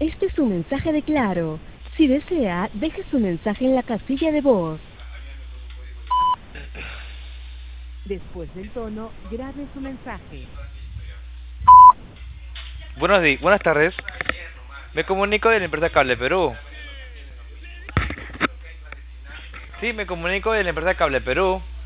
Este es un mensaje de Claro. Si desea, deje su mensaje en la casilla de voz. Después del tono, grabe su mensaje. Buenas tardes. Me comunico de la empresa Cable Perú. Sí, me comunico de la empresa Cable Perú.